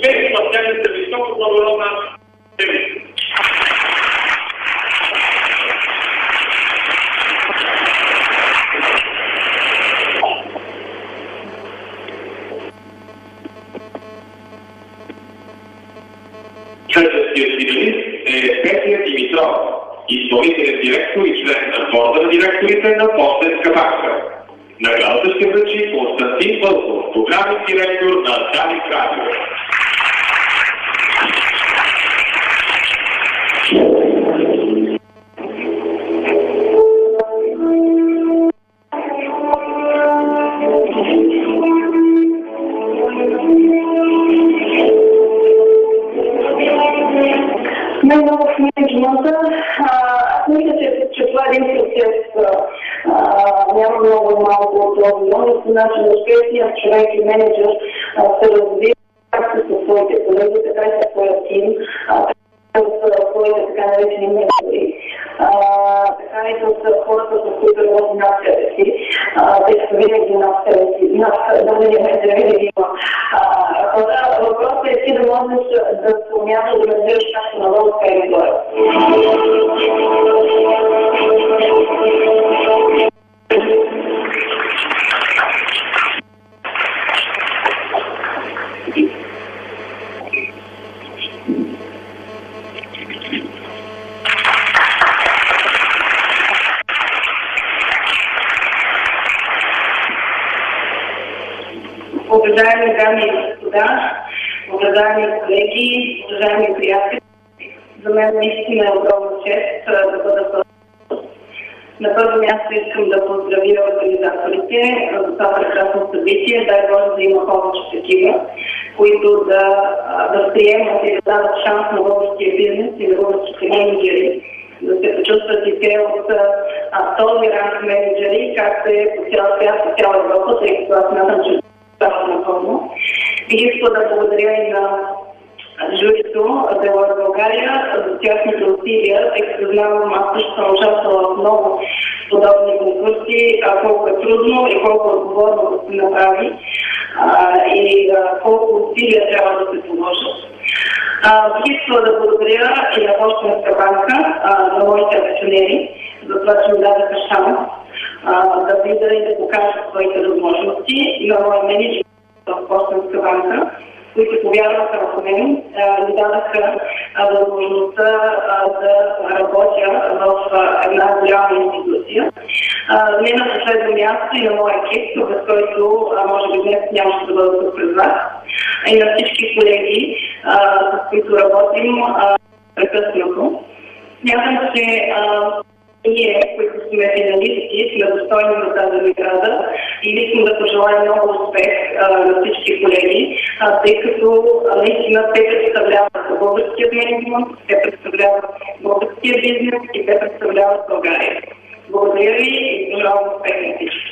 успех в тяхната високо благородна дейност. Следващият финалист е Петя Димитров, изпълнителен директор и член на борда на директорите на Пощенска банка. Наградата ще връчи Константин Вълков, програмен директор на Дарик Радио. Много в менеджмента. Аз мисля, че това е един процес. Няма много малко от този. Наистина, че успешният човек и менеджер се развива както със своите колеги, така и със своя тим, с своите така наречени ментори, така и с хората, с които работи над себе си. Те са винаги над себе си, винаги има хора. Въпросът е ти да можеш да спомняш да разбираш както надолу, така и горе. Уважаеми дами и господа, уважаеми колеги, уважаеми приятели, за мен наистина е огромна чест да бъда тук. На първо място искам да поздравя организаторите за това прекрасно събитие. Дай Боже да има повече такива, които да приемат и да дадат шанс на българския бизнес и на българските менеджери да се почувстват и те от този ранг менеджери, както е по цял свят, по цяла Европа, тъй като аз смятам, че напълно. Бих искала да благодаря и на журито Делойт България за тяхните усилия, тъй като знам, аз също съм участвала в много подобни конкурси, колко е трудно и колко отговорно да се направи и колко усилия трябва да се положат. Бих искала да благодаря и на Пощенска банка, на моите акционери, за това, че ми дадаха шанс да видя и да покажа своите възможности, и на моя менеджер в Пощенска банка, които повярваха в мен, ми дадаха възможността да работя в една голяма институция. Не на последно място и на моя екип, без който може би днес нямаше да бъда тук пред вас, и на всички колеги, с които работим прекъснато. Смятам, че ние, които сме финалисти, сме достойни на тази награда и искам да пожелая много успех на всички колеги, тъй като наистина те представляват българския менеджмент, те представляват българския бизнес и те представляват България. Благодаря ви и пожелавам успех на всички.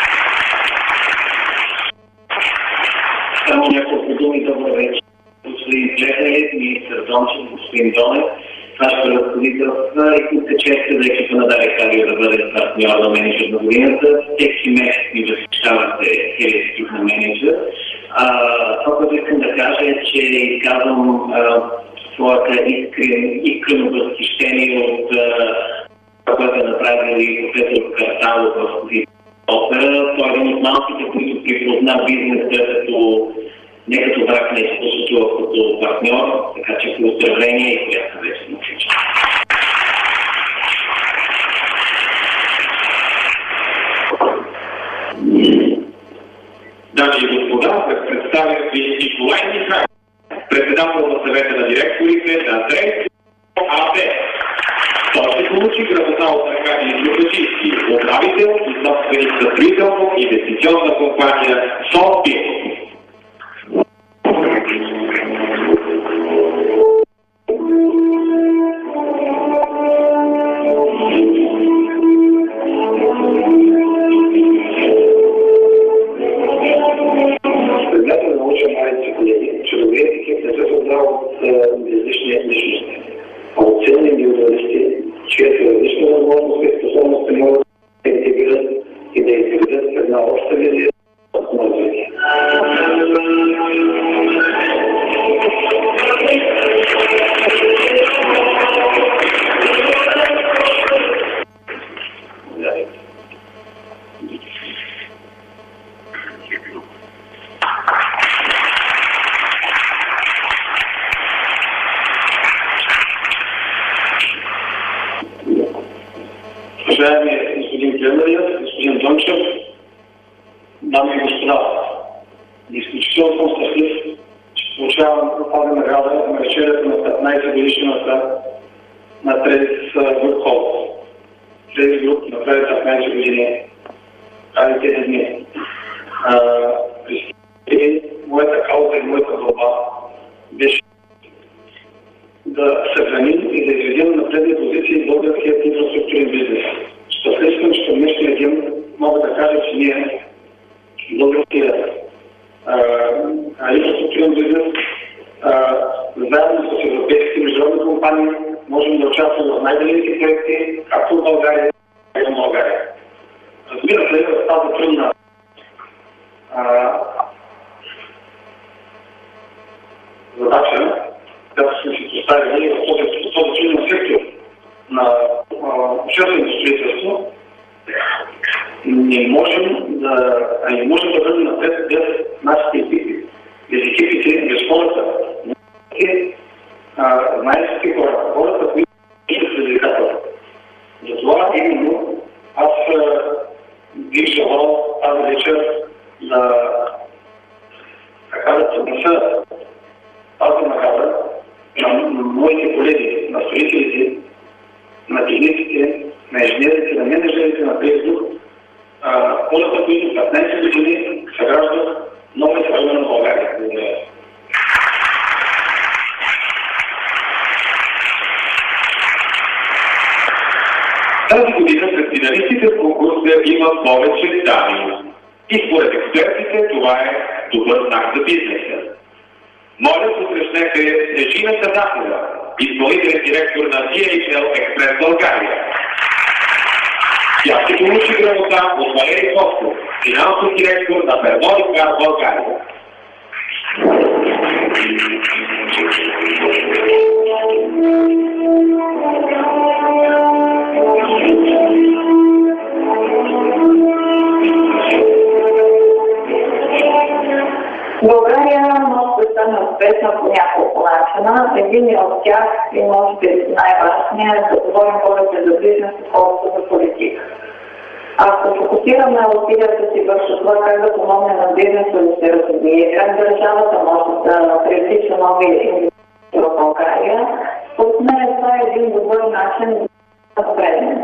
Само няколко думи добър вечер. Господин Плехалев, министър Дончев, господин Донев, нашето ръководителство и тук е често за екипа на Дарик Радио да бъде партньор на менеджер на годината. Всеки месец ни възхищавате целият екип на менеджер. Това, което искам да кажа е, че изказвам своята искрено възхищение от това, което е направил и професор Карталов в опера. Той е един от малките, които припозна бизнеса не като враг, не е случило като партньор, така че поздравление и приятна вечер на всички. Дами и господа, представям ви Николай Михайлов, председател на съвета на директорите на Дрейс АД. Той ще получи грамота от Аркадий Любачински, управител и собственик на строително-инвестиционна компания София. Когато науча младите колеги, че добрият екип не се създава от различни личности, а от ценни индивидуалисти, чието различни възможности и способности могат да интегрират и да изградят една обща визия на развитие. уважаеми господин Плевнария, господин Дончев, дами и господа, изключително съм щастлив, че получавам тази награда на вечерята на 15 годишната на Трейс Груп Холд. Трейс Груп направи 15 години тези дни. Моята кауза и моята борба беше да съхраним и да изведем на предни позиции българският инфраструктурен бизнес. Щастлив съм, че към днешния ден мога да кажа, че ние българският инфраструктурен бизнес заедно с европейските международни компании можем да участваме в най-големите проекти, както в България, така и в България. Разбира се, в тази трудна задача, която сме си поставили в този труден сектор на общественото строителство, не можем да бъдем напред без нашите екипи. Без екипите, без хората, знаещите хората, които ще предизвикателства. Затова именно аз бих желал тази вечер да поднеса тази награда на моите колеги, на строителите, на техниците, на инженерите, на менеджерите на Facebook, хората, които 15 години съграждат нова съвременна България. Тази година сред финалистите в конкурса има повече дами. И според експертите това е добър знак за бизнеса. Моля, посрещнете Снежина Садатова, изпълнителен директор на DHL Express България. Тя ще получи грамота от Валерий Костов, финансов директор на Pernod Ricard България. България може да стане успешна по няколко начина. Един от тях и може би най-важният е да говорим повече за бизнес, отколкото за политика. Ако фокусираме усилията си върху това как да помогне на бизнеса да се развие, как държавата може да привлича нови инвестиции в България, според мен това е един добър начин да напредне.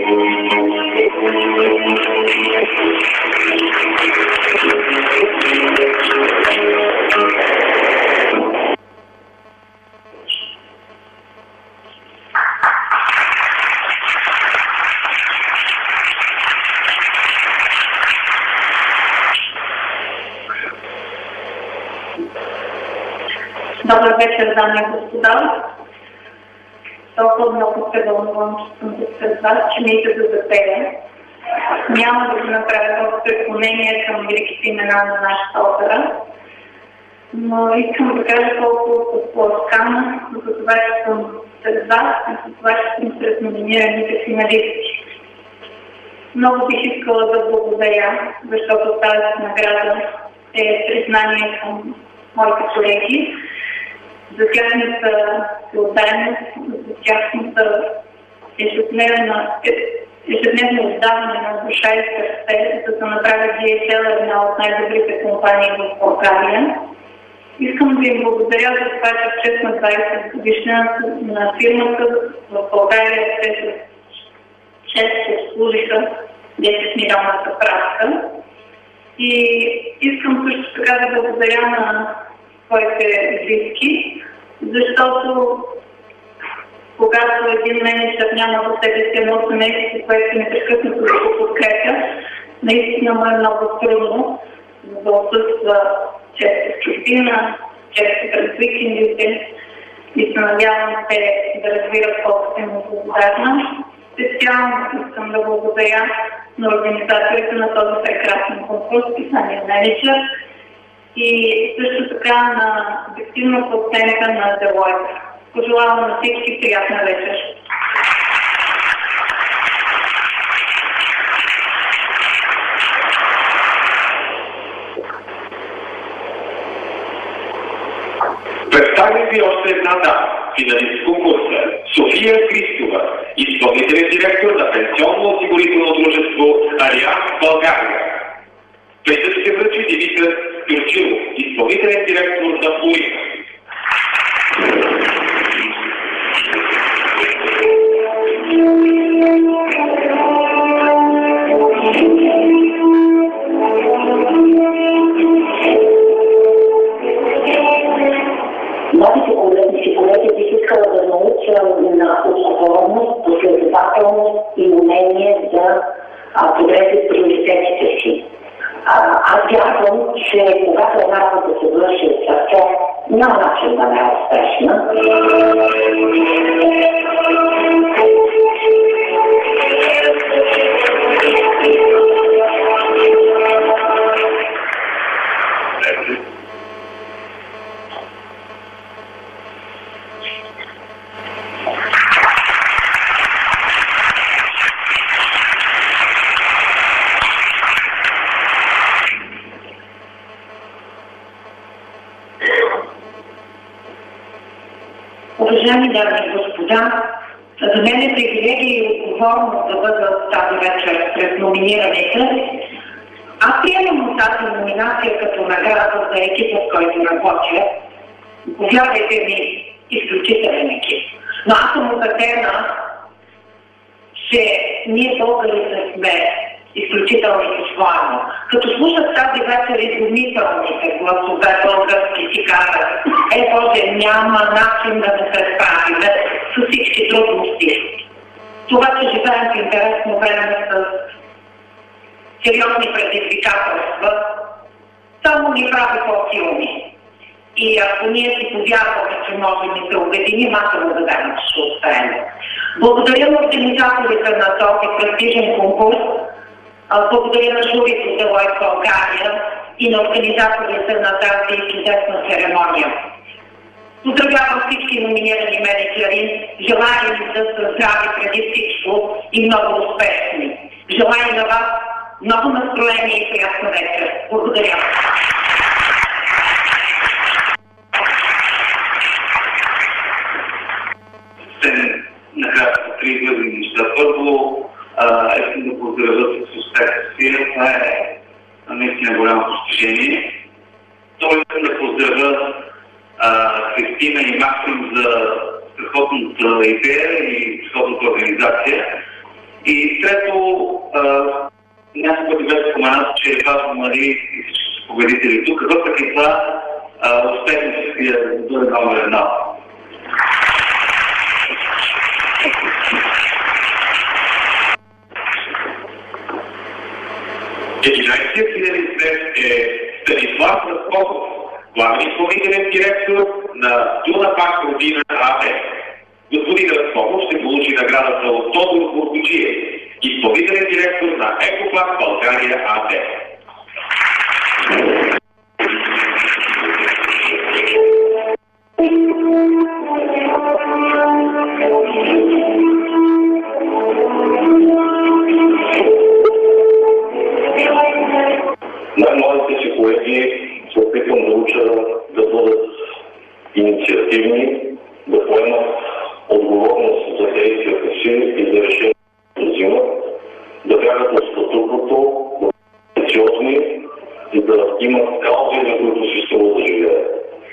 Добър вечер, дами и господа. Толкова много се вълнувам, че съм пред вас, че не иска да запея. Няма да го направя в преклонение към великите имена на нашата опера, но искам да кажа колко пласкана за това, че съм сред вас и за това, че съм сред номинираните финалисти. Много бих искала да благодаря, защото тази награда е признание към моите колеги, за тяхната солидарност, за тяхната ежедневно отдаване на душа и сърце, за да направят DHL една от най-добрите компании в България. Искам да им благодаря за това, че в чест на 20 годишна на фирмата в България те често служиха 10 милиона заправка. И искам също така да благодаря на своите близки, защото когато един менеджер няма до себе си едно семейство, което непрекъснато да го подкрепя, наистина му е много трудно да отсъства често в чужбина, често през уикендите и се надявам те да разбират колко съм му благодарна. Специално искам да благодаря на организаторите на този прекрасен конкурс, писания менеджер, и също така на обективната оценка на Deloitte. Пожелавам на всички приятна вечер. Представители и още една дама, финалист в конкурса София Христова, изпълнителен директор на пенсионно-осигурително дружество Алианс България. Призът ще връчи Димитър Кюрчилов, изпълнителен директор на Флорина. Младите колеги бих искала да науча на отговорност, последователност и умение да подреждат приоритетите си. Аз вярвам, че когато една работа се върши с сърце, няма начин да не е успешна. Уважаеми дами и господа, за мен е привилегия и отговорност да бъда тази вечер пред номинираните. Аз приемам тази номинация като награда за екипа, с който работя. Повярвайте ми, изключителен екип. Но аз съм убедена, че ние българите сме изключително по-своему. Като слушах тази вечер изумителните гласове български си казах, Боже, няма начин да не се справим с всички трудности. Това, че живеем в интересно време с сериозни предизвикателства, само ни прави по-силни. И ако ние си повярваме, че можем да се обединим, аз съм убедена, че ще успеем. Благодаря на организаторите на този престижен конкурс. Благодаря на журито Делойт България и на организаторите на тази чудесна церемония. Поздравявам всички номинирани менеджери. Желая им да са здрави преди всичко и много успешни. Желая на вас много настроение и приятна вечер. Благодаря. Накратко три възни неща. Първо, искам да поздравя с успеха си. Това е наистина голямо постижение. Второ, искам да поздравя Кристина и Максим за страхотната идея и страхотната организация. И трето, няколко пъти беше споменат, че е важно, нали, и всички са победители тук. Въпреки това, успехът си да бъде номер една. Единайсият финалист е Станислав Разкопов, главен изпълнителен директор на Дуна Пак Родина АД. Господин Разкопов ще получи наградата от Тодор Бургоджиев, изпълнителен директор на Екопак България АД. Най-младите си колеги се опитвам да уча да бъдат инициативни, да поемат отговорност за действията си и за решението да взимат, да бягат от статуквото, да бъдат амбициозни и да имат каузи, на които си струва да живеят.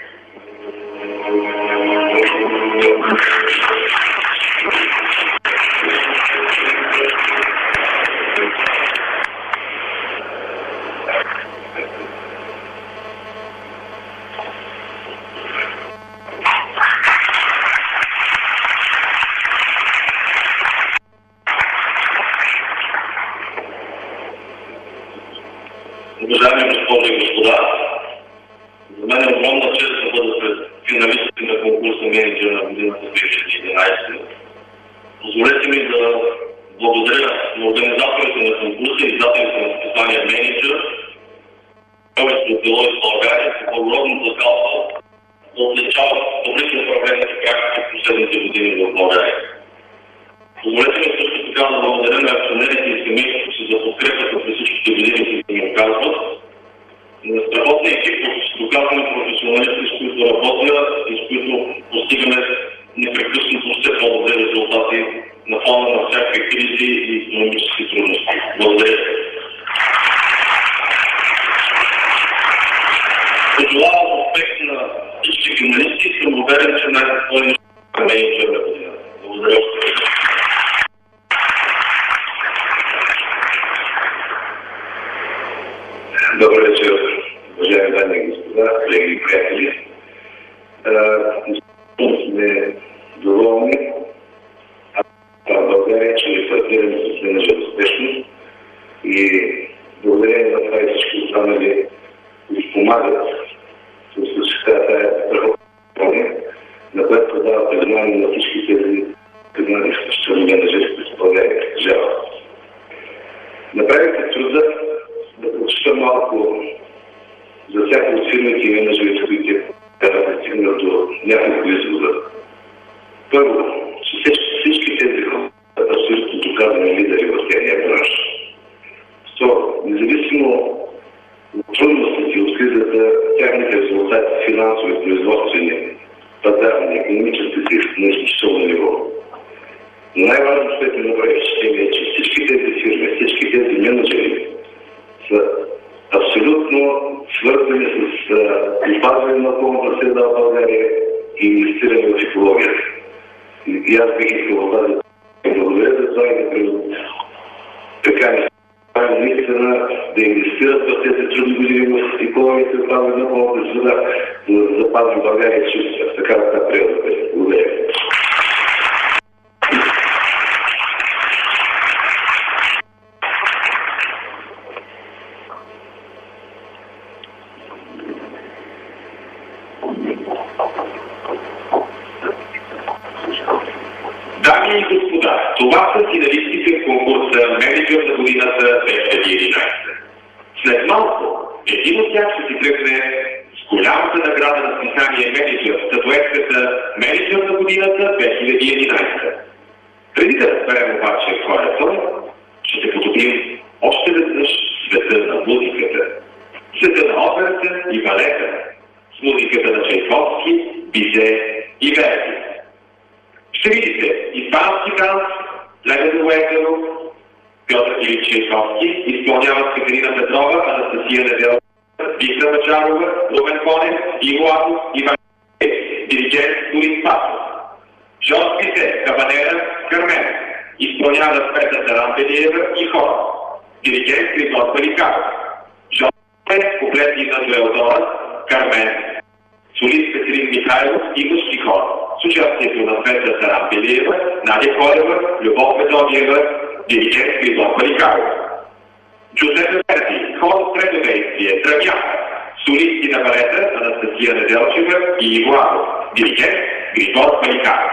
Уважаеми госпожи и господа, за мен е огромна чест да бъда пред финалистите на конкурса менеджер на годината 2011. Позволете ми да благодаря на организаторите на конкурса и издателите на списание Менеджер, повечето от Делойт България, с благородната кауза да отличават публични управленски практики в последните години в България. Позволете ми също така да благодаря на акционерите и семейството си за подкрепата през всичките години, които ми оказват. На страхотния екип от доказани професионалисти, с които работя и с които менеджер на годината. Благодаря. Добър вечер, уважаеми дами и господа, колеги и приятели. Сме доволни в България, че ни партнираме с менеджер успешно и благодарение на това и всички останали ни помагат с тази страхотна, на която дава признание на всички тези признани менеджери, които България притежава. Направихте труда да прочета малко за всяко от фирмите и менеджерите, които да стигнат до няколко извода. Първо, че всички тези хора са абсолютно доказани лидери в техния бранш. Второ, независимо от трудностите от кризата, тяхните резултати финансови, производствени, пазарни, економически са на изключително ниво. Но най-важното, което ми направи впечатление, е, че всички тези фирми, всички тези менеджери са абсолютно свързани с опазване на околната среда в България и инвестиране в екологията. И аз бих искал да благодаря за това и така наистина да инвестират в тези трудни години в екологията и опазване на околната среда, за да запазим България чиста в такава природа. Благодаря. Дами и господа, това са финалистите в конкурса Менеджер на годината 2011. След малко, един от тях ще си тръгне с голямата награда на списание Менеджер, статуетката Менеджер на годината 2011. Преди да разберем обаче кой е той, ще се потопим още веднъж в света на музиката. Света на операта и балета, с музиката на Чайковски, Бизе и Верди. Ще видите испански танц, Лебедо Уегъров, Пьотър Илич Чайковски, изпълняват Катерина Петрова, Анастасия Неделова, Виктор Мачарова, Румен Конев, Иво Атов и диригент Борис Пасов. Жорж Бизе, Кабанера, Кармен, изпълняват Петър Тарампелиева и хора. Диригент Григор Паликаров. Жорж Бизе, куплети на Дуелдора, Кармен, солист Петрин Михайлов и мъжки хора. С участието на Петър Тарампелиева, Надя Колева, Любов Методиева, диригент Григор Паликаров. Джузепе Верди, хор от трето действие, Тръмяка, солисти на балета Анастасия Неделчева и Иво Атов, диригент Григор Паликаров.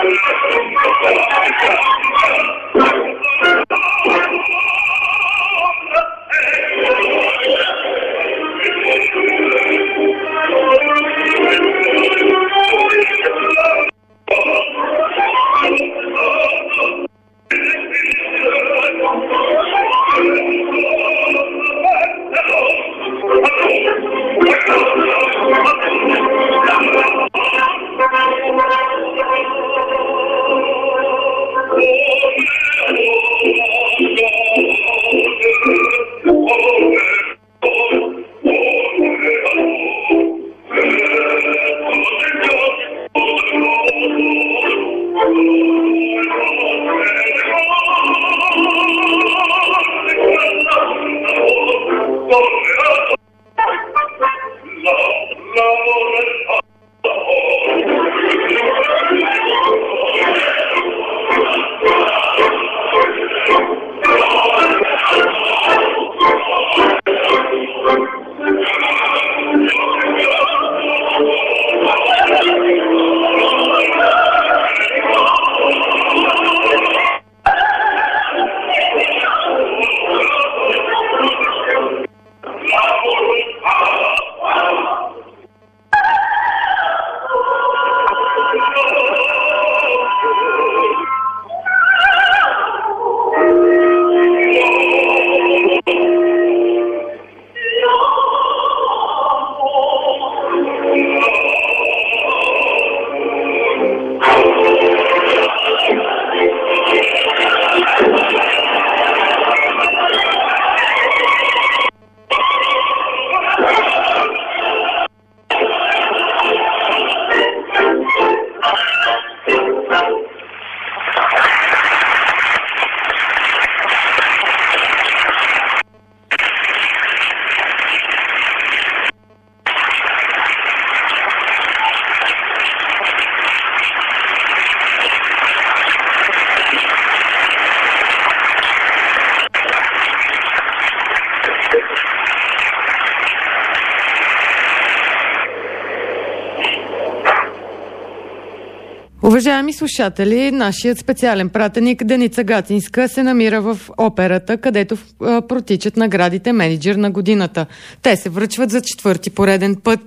Уважаеми слушатели, нашият специален пратеник Деница Гатинска се намира в операта, където протичат наградите Мениджър на годината. Те се връчват за 4-ти пореден път.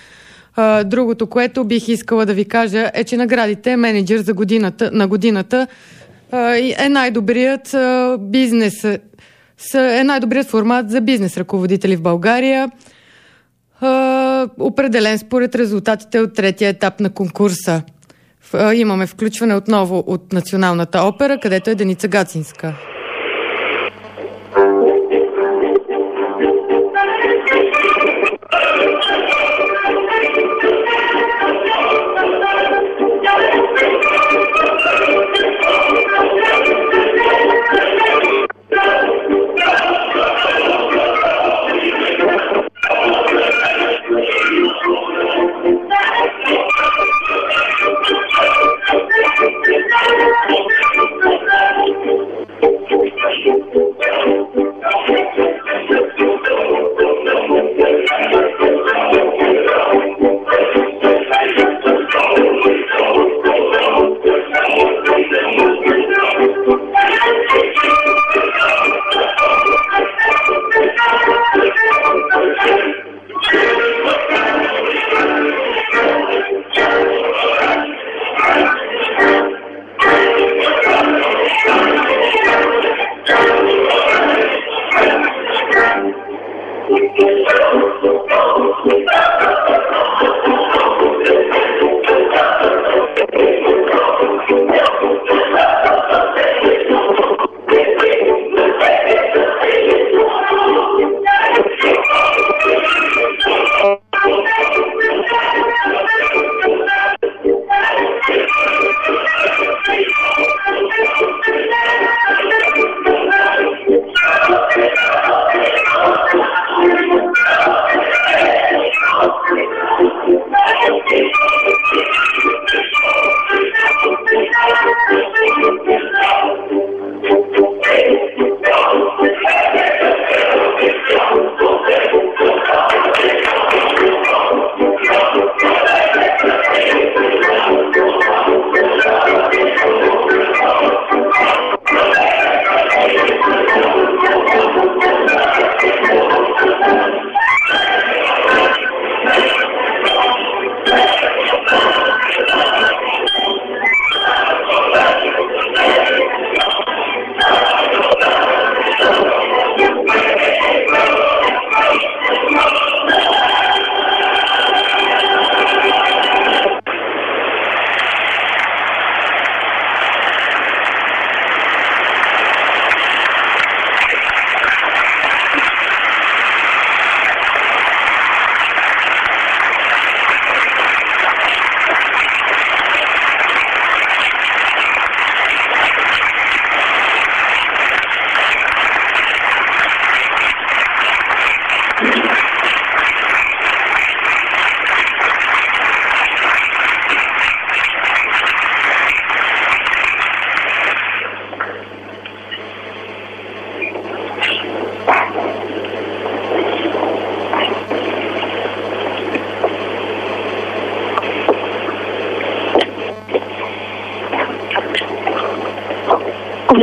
Другото, което бих искала да ви кажа, е, че наградите Мениджър на годината е най-добрият бизнес, е най-добрият формат за бизнес ръководители в България, определен според резултатите от третия етап на конкурса. Имаме включване отново от Националната опера, където е Деница Гатинска.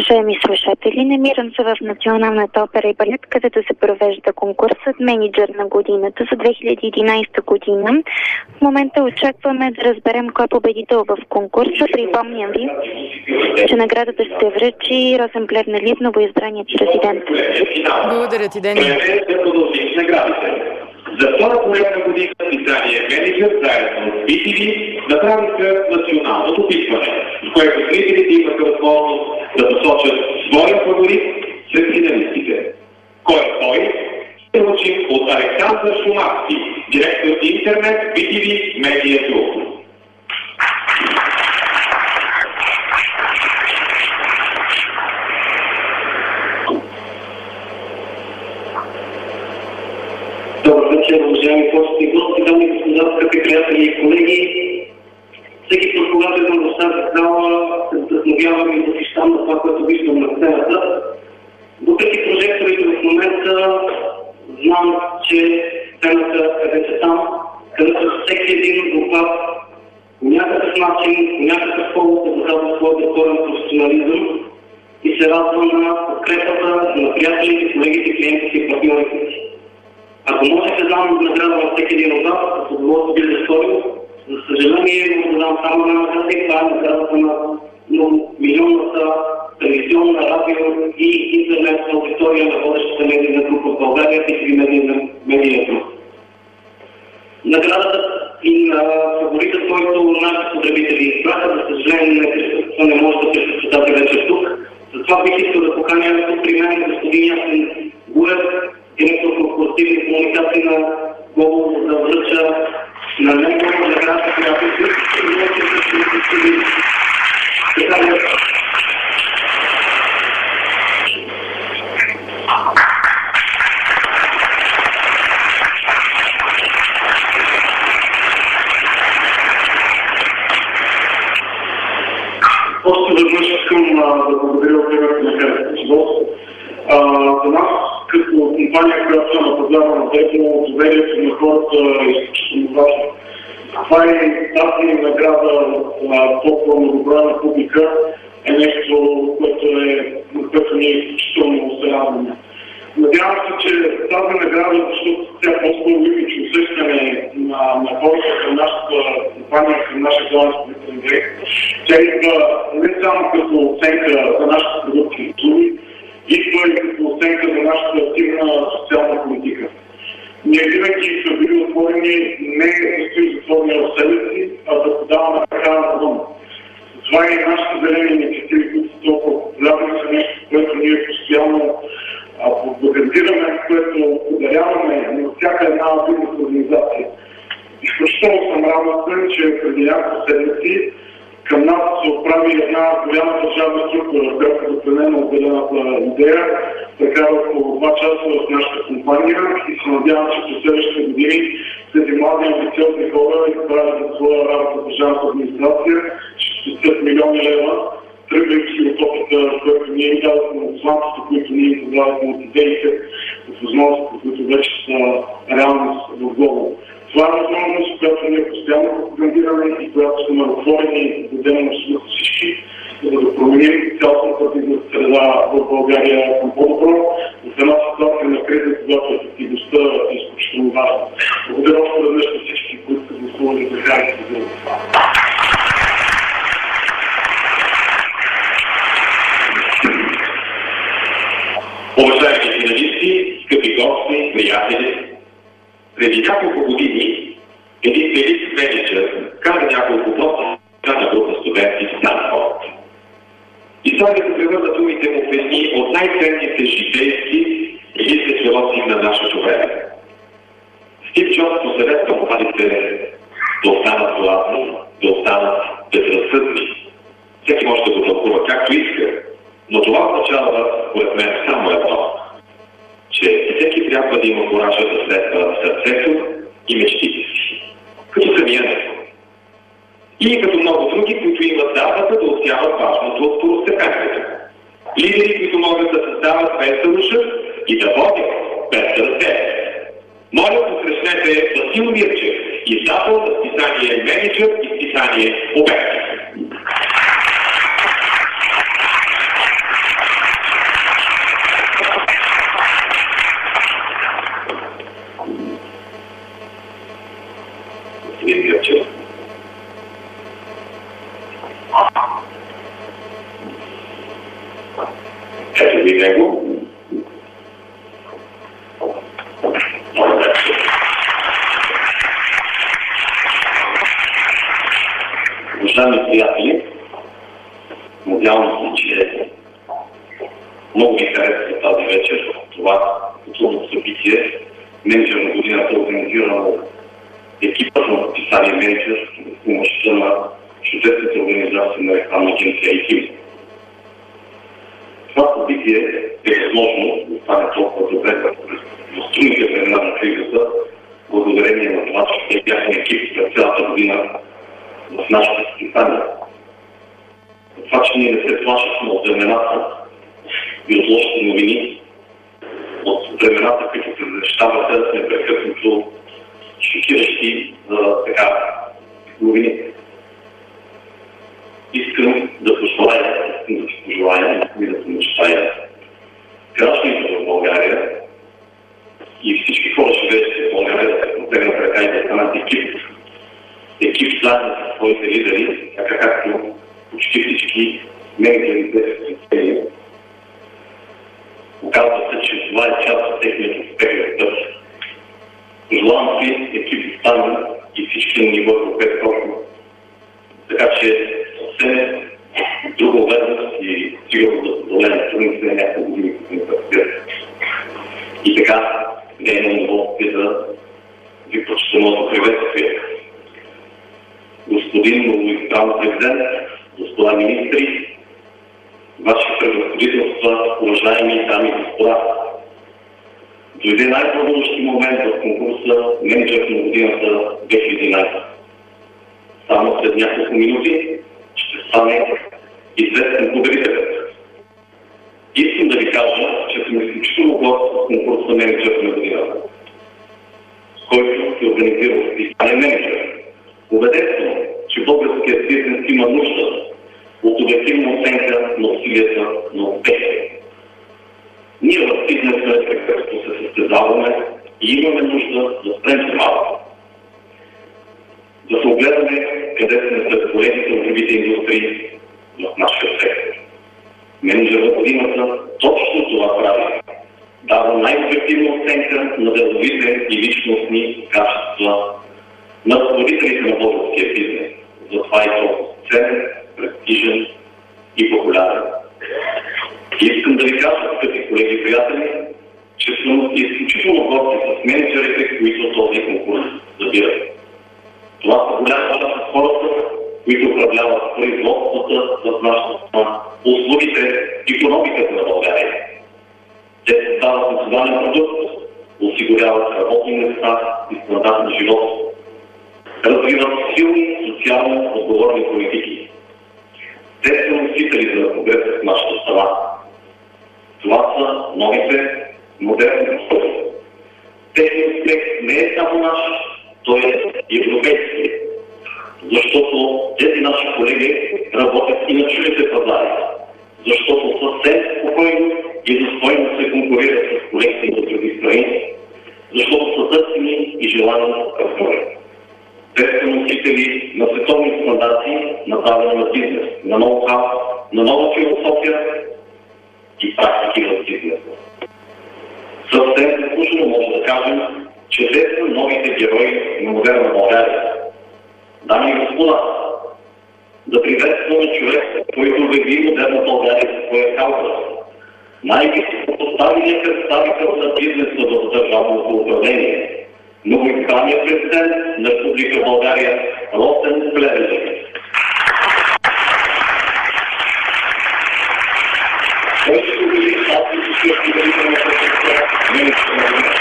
Уважаеми слушатели, намирам се в Националната опера и балет, където се провежда конкурсът Мениджър на годината за 2011 година. В момента очакваме да разберем кой е победител в конкурса. Припомням ви, че наградата ще връчи Росен Плевнелиев, новоизбраният президент. Благодаря ти, Дени. За втора поредна година списание Менеджер заедно с BTV направиха националното писване, в което зрителите имаха възможност да посочат своя фаворит сред финалистите. Кой е той? Ще научим от Александър Шумарски, директор интернет BTV Media Group. Добър вечер, уважаеми почти гости, дами и господа, скъпи приятели и колеги. Всеки път, когато идвам в тази зала, се вдъхновявам и възхищам на това, което виждам на сцената. Въпреки прожекторите в момента, знам, че сцената е вече там, където всеки един доклад по някакъв начин, по някакъв повод е доказва своя безспорен професионализъм и се радва на подкрепата на приятелите, колегите, клиентите и партньорите си. Ако може да дам награда на всеки един от вас, с удоволствие би да сторил, за съжаление, но да дам само на награда и това е наградата на милионната телевизионна, радио и интернет аудитория на водещата медийна група в България и медийна група. Наградата и на фаворита, който нашите потребители избраха, за съжаление не може да присъства тази вечер тук. Затова бих искал да поканя тук при мен господин Ясен Гурев, директор по корпоративни комуникации на Global, да връча на него наградата, която още веднъж искам да благодаря от името на Херцог. За нас, като компания, която на пазара на Техно, доверието на хората е изключително важно. Това е тази награда на толкова многобройна публика е нещо, което ние изключително се радваме. Надявам се, че тази награда, защото тя по-скоро имидж усещане на хората към нашата компания, към нашия главен изпълнителен директор, тя идва не само като оценка за нашите продукти и услуги, идва и като оценка за нашата активна социална политика. Ние винаги сме били отворени не да стоим затворени в себе си, а да подаваме ръка навън. Това и нашите зелени инициативи, които са толкова популярни, са нещо, което ние постоянно пропагандираме, което подаряваме на всяка една бизнес организация. Изключително съм радостен, че преди няколко седмици към нас се отправи една голяма държавна структура, която е допленена от зелената идея, така около 2 часа в нашата компания и се надявам, че през следващите години тези млади амбициозни хора изправят за своя работа в държавната администрация, ще спестят милиони лева, тръгвайки от опита, който ние им дадохме от сланците, които ние им подавахме от идеите, от възможностите, които вече са реалност в Global. Това е възможност, която ние постоянно пропагандираме и която сме отворени да дадем абсолютно всички, за да променим цялостната бизнес среда в България към по-добро. В една ситуация на криза, когато ефективността е изключително важна. Благодаря още веднъж на всички, които са гласували за Харицата за това. Уважаеми финалисти, скъпи гости, приятели, преди няколко години един велик менеджер каза няколко проста на група студенти в Станфорд. И това да се превърна думите му в едни от най-ценните житейски и изследователи на нашето време. Стив Джобс посъветва младите да останат гладни, да останат безразсъдни. Всеки може да го тълкува както иска, но това означава, според мен, само едно, че всеки трябва да има коража да следва сърцето и мечтите си, като самия него. И като много други, които имат давата да отсяват важното от второстепенното. Лидери, които могат да създават без да рушат и да водят без да разделят. Моля, посрещнете Васил Мирчев, издател на списание Менеджър и списание Обект. преди него. Уважаеми приятели, надявам се, че много ви харесва тази вечер това културно събитие. Менеджер на годината, организирано екипът на писание Менеджер с помощта на чудесната организация на рекламна агенция ИКИМ. Това събитие е възможно да стане толкова добре в трудните времена на кризата, благодарение на това, че те бяха екип през цялата година в нашите списания. Това, че ние не се плашихме от времената и от лошите новини, от времената, които предвещаваха непрекъснато шокиращи за така новини. Искам да ти пожелая и да ти мечтая гражданите в България и всички хора, живеещи в България, да се протегнат ръка и да станат екип. Екип заедно с своите лидери, така както почти всички менеджери тези оказва се, че това е част от техният успех. Пожелавам си екип да стане и всички на ниво европейско. Така че съвсем друга увереност и сигурно да продължим трудните няколко години, които ни предстоят. И така, да е на удоволствие да ви прочета моето приветствие. Господин новоизбран президент, господа министри, ваши превъзходителства, уважаеми дами и господа, дойде най-вълнуващи момент в конкурса Менеджер на годината 2011. Само след няколко минути ще стане известен победителят. Искам да ви кажа, че съм изключително горд с конкурса Менеджер на годината, който се организира в списание Менеджер. Убеден съм, че българският бизнес има нужда от обективна оценка на усилията на успехи. Ние в бизнеса непрекъснато се състезаваме и имаме нужда да спрем малко. Да се огледаме къде сме след колегите от другите индустрии в нашия сектор. Менеджер на годината точно това прави. Дава най-обективна оценка на деловите и личностни качества на ръководителите на българския бизнес. Затова е толкова ценен, престижен и популярен. Искам да ви кажа, скъпи колеги и приятели, че съм изключително горд с менеджерите, които този конкурс забират. Това са голяма част от хората, които управляват производствата в нашата страна, услугите, икономиката на България. Те създават национален продукт, осигуряват работни места и стандарт на живот. Развиват силни социално отговорни политики. Те са носители за прогреса в нашата страна. Това са новите модерни хора. Техният успех не е само наш, той е европейски. Защото тези наши колеги работят и на чуждите пазари. Защото съвсем спокойно и достойно се конкурират с колегите от други страни. Защото са търсени и желани партньори. Те са носители на световни стандарти, на правила на бизнес, на ноу-хау, на нова философия и практики в бизнеса. Съвсем заслужено може да кажем, че те са новите герои на модерна България. Дами и господа, да приветстваме човек, който обяви модерна България за своя кауза. Най-високо поставеният представител на бизнеса в държавното управление. Новоизбраният президент на Република България Росен Плевнелиев. Той ще обяви статус и предварителна просвета министър на годината.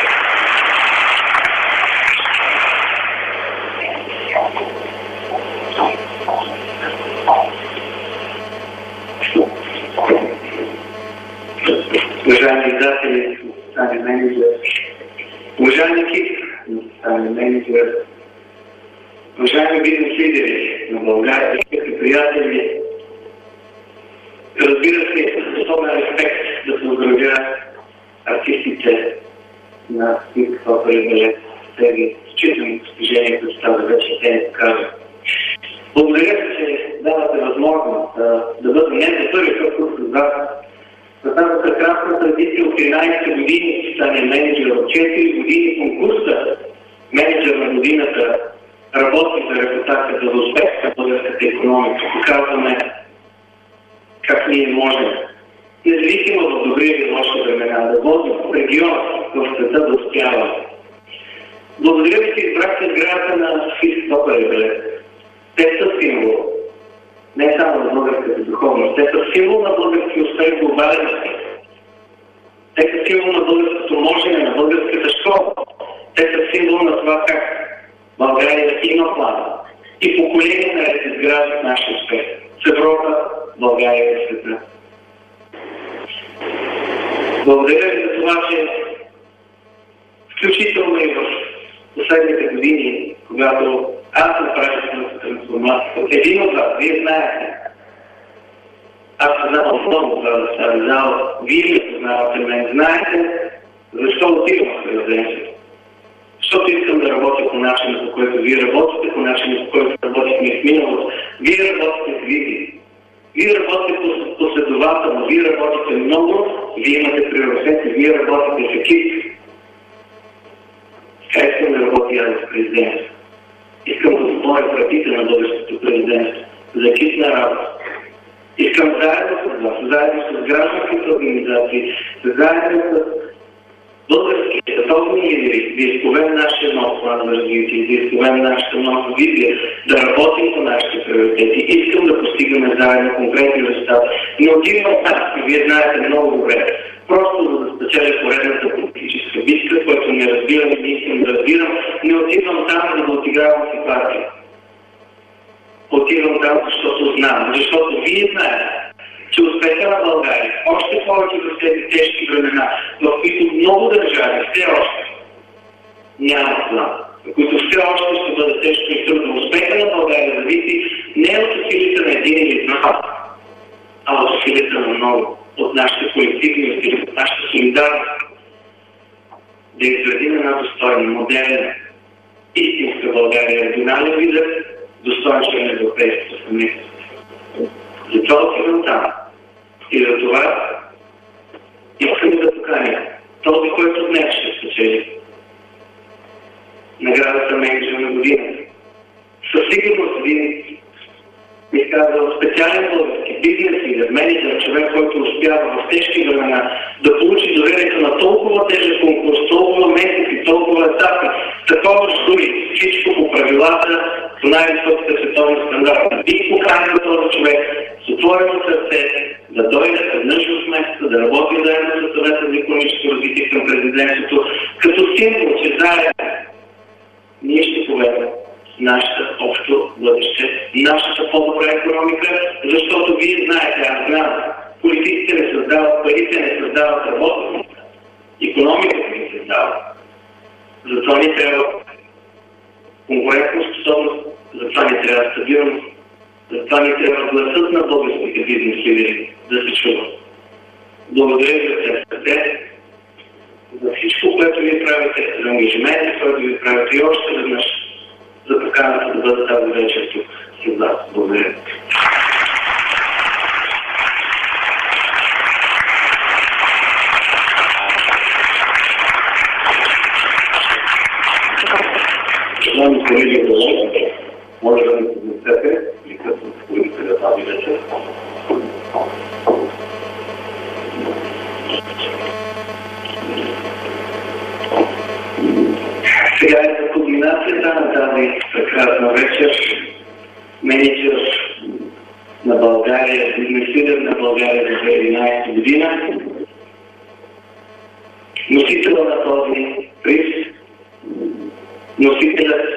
Уважаеми издатели, социален менеджер, уважаеми екип на социален менеджер, уважаеми бизнес лидери на България, скъпи приятели, разбира се, с особен респект да се поздравя артистите на Спирка Опера Балет, тези изключителни постижения, които става вече те не покажат. Благодаря ви, че давате възможност да бъда не за първи път тук с вас За тази прекрасна традиция от 13 години ще стане менеджер, от 4 години конкурса менеджер на годината работи за репутацията за успех на българската икономика. Показваме как ние можем, независимо в добри или лоши времена, да водим регион в света да успява. Благодаря ви, че избрахте сградата на Софийската опера и балет. Те са символ не само на българската духовност, те са символ на български успех в глобален свят. Те са символ на българското можене, на българската школа. Те са символ на това как България има план и поколение наред изграждат нашия успех в Европа, България и света. Благодаря ви за това, че включително и в последните години, когато аз направих тази трансформация, един от вас, вие знаете, аз познавам много за тази зала, вие ли познавате мен, знаете защо отивам в Президенцията. Защото искам да работя по начина, по който вие работите, по начина, по който работихме в миналото. Вие работите с визии. Вие работите последователно, вие работите много, вие имате приоритети, вие работите в екип. Така искам да работя аз в президентство. Искам да отворя вратите на българското президентство за екипна работа. Искам заедно с вас, заедно с гражданските организации, заедно с български световни лидери, да изповем нашия нов план за развитие, да изповем нашата нова визия, да работим по нашите приоритети. Искам да постигаме заедно конкретни резултати. Не отивам аз, и вие знаете много добре, просто за да спечеля поредната политическа битка, която не разбирам и не искам да разбирам. Не отивам там, за да отигравам си партия. Отивам там, защото знам, защото вие знаете, че успеха на България, още повече за тези тежки времена, в които много държави все още няма план, в които все още ще бъде тежко и трудно. Успеха на България зависи не от усилите на един или два, а от усилите на много, от нашите колективни усилия, от нашата солидарност. Да изградим една достойна, модерна, истинска България, регионален лидер, достоен член на Европейското съюз. Затова отивам там. И за това искам да поканя този, който днес ще спечели наградата менеджер на годината. Със сигурност един изказал специален български бизнес лидер, менеджер, човек, който успява в тежки времена да получи доверието на толкова тежък конкурс, толкова месеци, толкова етапи, такова жури, всичко по правилата, по най-високите световни стандарти. Бих поканил този човек с отворено сърце да дойде веднъж в месеца, да работи заедно с Съвета за икономическо развитие към президентството, като символ, че заедно ние ще поведем нашето общо бъдеще, нашата по-добра икономика, защото вие знаете, аз знам, политиците не създават, парите не създават работа, икономиката не създава. Затова ни трябва конкурентоспособност, затова ни трябва стабилност, затова ни трябва гласът на българските бизнес лидери да се чува. Благодаря ви за всичко, което вие правите, за ангажимента, което вие правите и още веднъж за поканата да бъде тази вечер тук с вас. Благодаря. Уважаеми колеги, може да ми поднесете и като говорите за тази вечер. Сега е за кулминацията на тази прекрасна вечер. Менеджер на България, бизнес лидер на България за 2011 година. Носител на този приз, носителят,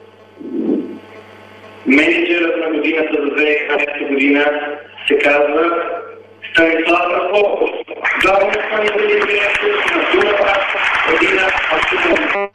менеджерът на годината за 2011 година се казва Станислав Рахов. Главен изпълнителен директор на Дунава година Автомобил.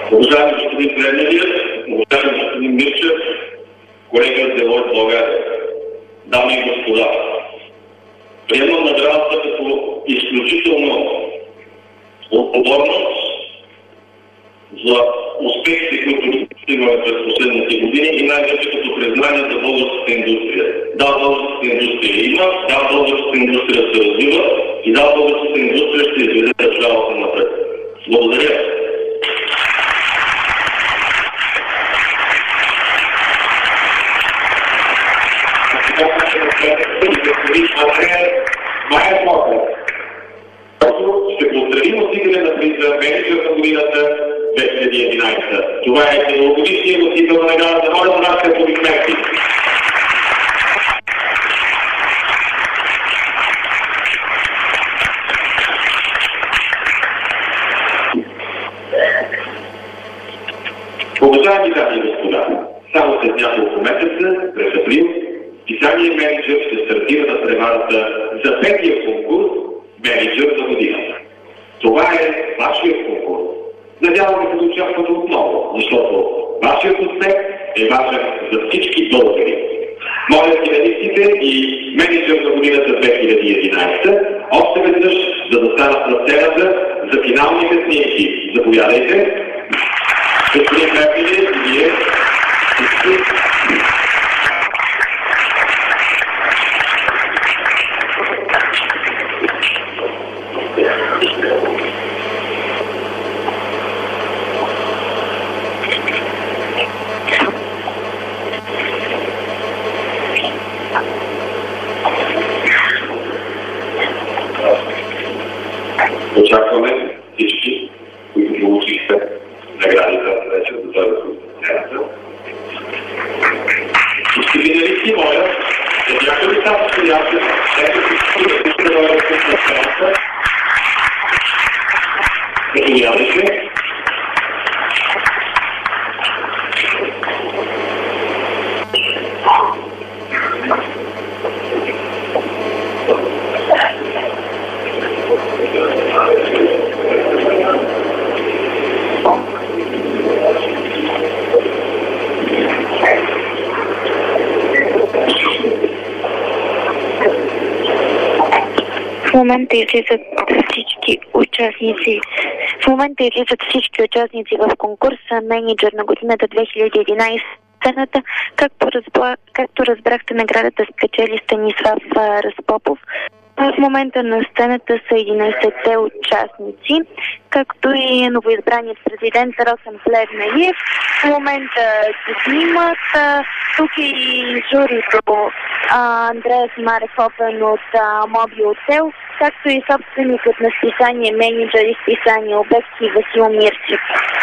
Уважаеми господин Плевнелиев, уважаеми господин Мирчев, колеги от Делойт България, дами и господа, приемам наградата като изключително отговорност за успехите, които постигаме през последните години и най-вече като признание за българската индустрия. Да, българската индустрия има, да, българската индустрия се развива и да, българската индустрия ще изведе държавата напред. Благодаря. Ще поздравим носителя на приза менеджер на годината 2011. Това е целогодишният носител на наградата. Моля за нас като аплодисменти. Уважаеми дами и господа, само след няколко месеца, през април, писание менеджер ще стартира на преварата за петия конкурс менеджер за годината. Това е вашият конкурс. Надяваме се да участвате отново, защото вашият успех е важен за всички българи. Моля финалистите и менеджер на годината 2011 още веднъж да застанат на сцената за финалните снимки. Заповядайте. Господин Плевнелиев, вие очакваме всички, които получихте наградите вече да дойдат от сцената. Всички финалисти, моля, да бяха ли там стоящи, ето всички да дойдат от сцената. Заповядайте. В момента излизат всички участници в конкурса менеджер на годината 2011. Сцената, както разбрахте, наградата спечели Станислав Разпопов. В момента на сцената са 11-те участници, както и новоизбраният президент Росен Плевнелиев. В момента се снимат. Тук и журито Андреас Марехопен от Мобилтел, както и собственикът на списание менеджер и списание Обекти Васил Мирчев.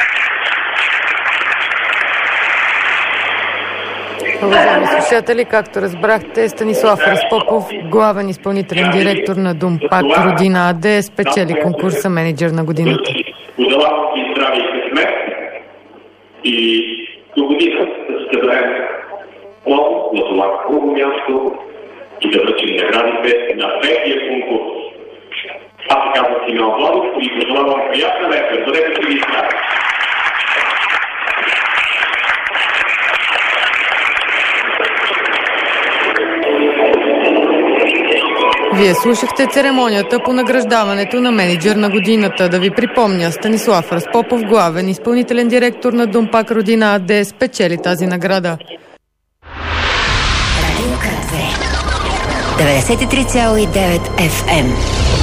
Уважаеми слушатели, както разбрахте, Станислав Разпопов, главен изпълнителен директор на Думпак Родина АД, спечели конкурса менеджер на годината. Пожелавам и здраве и късмет и до година да се съберем отново на това хубаво място и да връчим наградите на петия конкурс. Аз се казвам Симеон Владов и пожелавам приятна вечер. Бъдете си ви здрави! Вие слушахте церемонията по награждаването на менеджер на годината. Да ви припомня, Станислав Разпопов, главен изпълнителен директор на Думпак Родина АД, спечели тази награда. Радио К2 93,9 FM.